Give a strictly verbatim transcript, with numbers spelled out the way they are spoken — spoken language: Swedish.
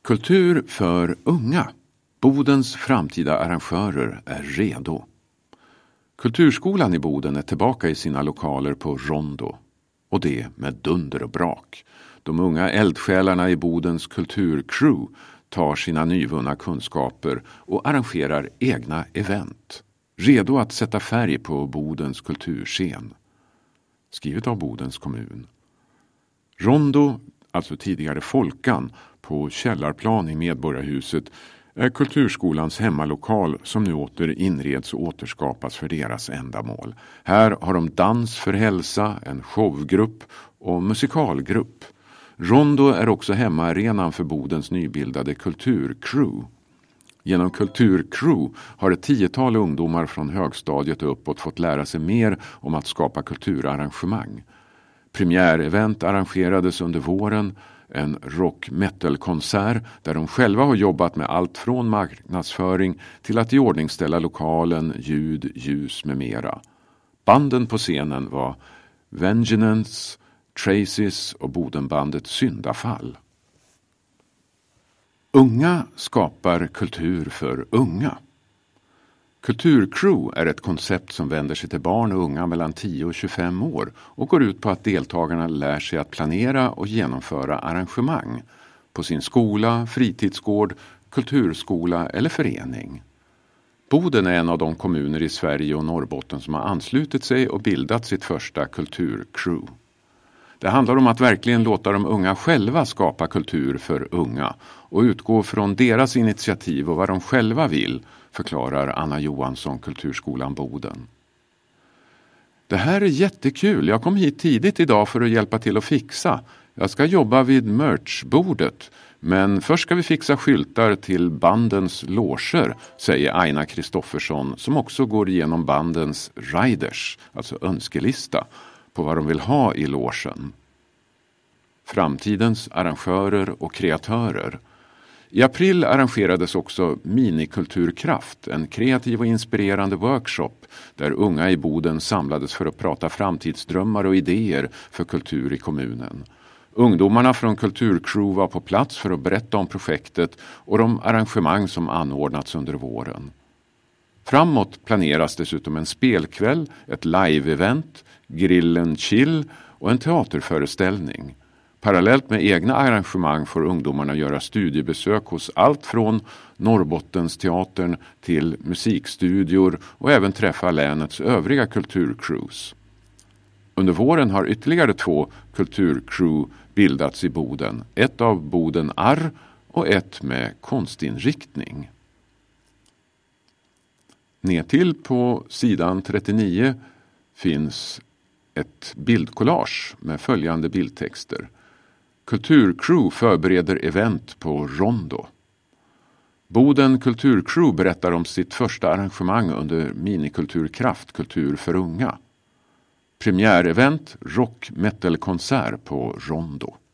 Kultur för unga. Bodens framtida arrangörer är redo. Kulturskolan i Boden är tillbaka i sina lokaler på Rondo. Och det med dunder och brak. De unga eldsjälarna i Bodens kulturcrew tar sina nyvunna kunskaper och arrangerar egna event. Redo att sätta färg på Bodens kulturscen. Skrivet av Bodens kommun. Rondo, alltså tidigare Folkan, på Källarplan i Medborgarhuset är kulturskolans hemmalokal som nu åter inreds och återskapas för deras ändamål. Här har de dans för hälsa, en showgrupp och musikalgrupp. Rondo är också hemmaarenan för Bodens nybildade kulturcrew. Genom kulturcrew har ett tiotal ungdomar från högstadiet och uppåt fått lära sig mer om att skapa kulturarrangemang. Premiärevent arrangerades under våren, en rock-metal-konsert där de själva har jobbat med allt från marknadsföring till att iordningställa lokalen, ljud, ljus med mera. Banden på scenen var Vengeance, Traces och Bodenbandet Syndafall. Unga skapar kultur för unga. Kulturcrew är ett koncept som vänder sig till barn och unga mellan tio och tjugofem år och går ut på att deltagarna lär sig att planera och genomföra arrangemang på sin skola, fritidsgård, kulturskola eller förening. Boden är en av de kommuner i Sverige och Norrbotten som har anslutit sig och bildat sitt första kulturcrew. Det handlar om att verkligen låta de unga själva skapa kultur för unga och utgå från deras initiativ och vad de själva vill, förklarar Anna Johansson, Kulturskolan Boden. Det här är jättekul. Jag kom hit tidigt idag för att hjälpa till att fixa. Jag ska jobba vid merchbordet, men först ska vi fixa skyltar till bandens loger, säger Aina Kristoffersson som också går igenom bandens riders, alltså önskelista, på vad de vill ha i logen. Framtidens arrangörer och kreatörer. I april arrangerades också Minikulturkraft, en kreativ och inspirerande workshop där unga i Boden samlades för att prata framtidsdrömmar och idéer för kultur i kommunen. Ungdomarna från Kulturcrew var på plats för att berätta om projektet och de arrangemang som anordnats under våren. Framåt planeras dessutom en spelkväll, ett live-event, grillen chill och en teaterföreställning. Parallellt med egna arrangemang får ungdomarna göra studiebesök hos allt från Norrbottensteatern till musikstudior och även träffa länets övriga kulturcrews. Under våren har ytterligare två kulturcrew bildats i Boden, ett av Boden Arr och ett med konstinriktning. Nedtill på sidan trettionio finns ett bildkollage med följande bildtexter. Kulturcrew förbereder event på Rondo. Boden Kulturcrew berättar om sitt första arrangemang under Minikulturkraft, kultur för unga. Premiärevent, rock-metal-konsert på Rondo.